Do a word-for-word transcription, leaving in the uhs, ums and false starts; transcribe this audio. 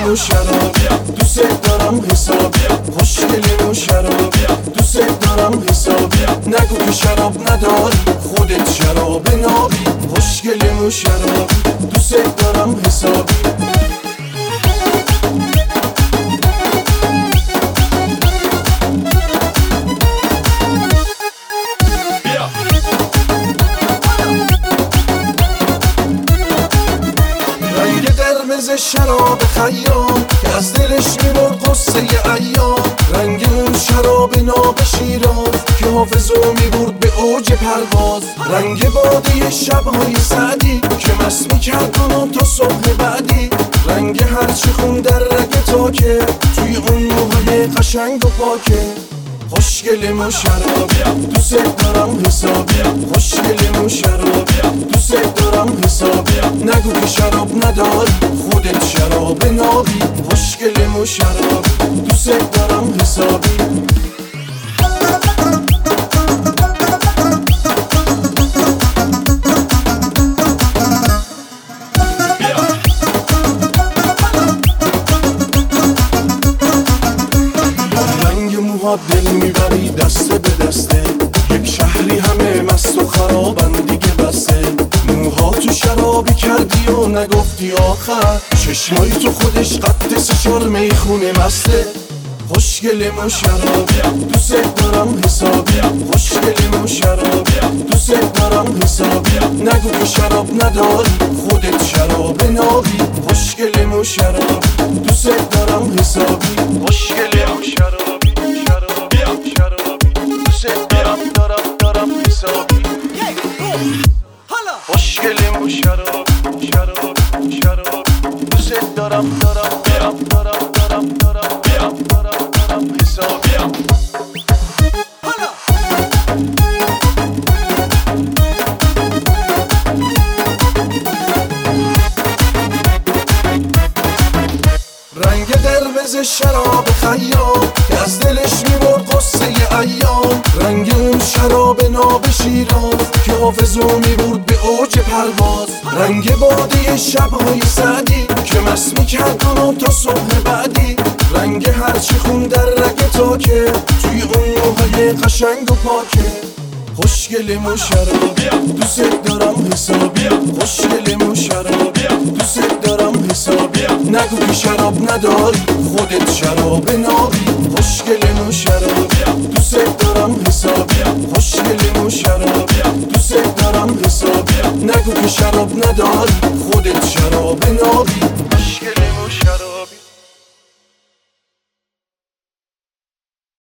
خوشگلیم و شرابی دوست دارم حسابی خوشگلیم و شرابی دوست دارم حسابی نگو که شراب نداری خودت شراب نابی خوشگلیم و شرابی دوست دارم حسابی قرمز شراب خیام که از دلش میبرد قصه ایام رنگ اون شراب ناب شیراز که حافظو میبرد به اوج پرواز رنگ باده شبهای سعدی که مست میکرد اونو تا صبح بعدی رنگ هرچی خون در رگ تاکه توی اون موهای قشنگ و پاکه خوشگلیم و شرابی دوست دارم حسابی خوشگلیم و شرابی دوست دارم حسابی نگو که شراب نداری خودت شراب نابی خوشگلیم و شرابی دوست دارم حسابی دل میبری دسته به دسته یک شهری همه مست و خرابن دیگه بسته موها تو شرابی کردی و نگفتی آخر چشمایی تو خودش قد سشار میخونه مسته خوشگلیم و شرابی دوست دارم حسابی خوشگلیم و شرابی دوست دارم حسابی نگو که شراب نداری خودت شراب نابی خوشگلیم و شرابی دوست دارم حسابی خوشگلیم و شرابی خوشگلیم و شرابی شرابی شرابی دوست دارم دارم دارم دارم دارم دارم دارم دارم دارم حسابیم رنگ قرمز شراب خیام که از دلش میبرد قصه ایام رنگ اون شراب ناب شیراز که حافظو میبرد به اوج پرواز رنگ باده شبهای سعدی که مست میکرد اونو تا صبح بعدی رنگ هرچی خون در رگ تاکه توی اون موهای قشنگ و پاکه خوشگلیم و شرابی دوست دارم حسابی خوشگلیم و شرابی دوست دارم حسابی نگو که شراب نداری خودت شراب نابی خوشگلیم و شرابی دوست دارم حسابی خوشگلیم و شرابی دوست دارم حسابی نگو که شراب نداری خودت شراب نابی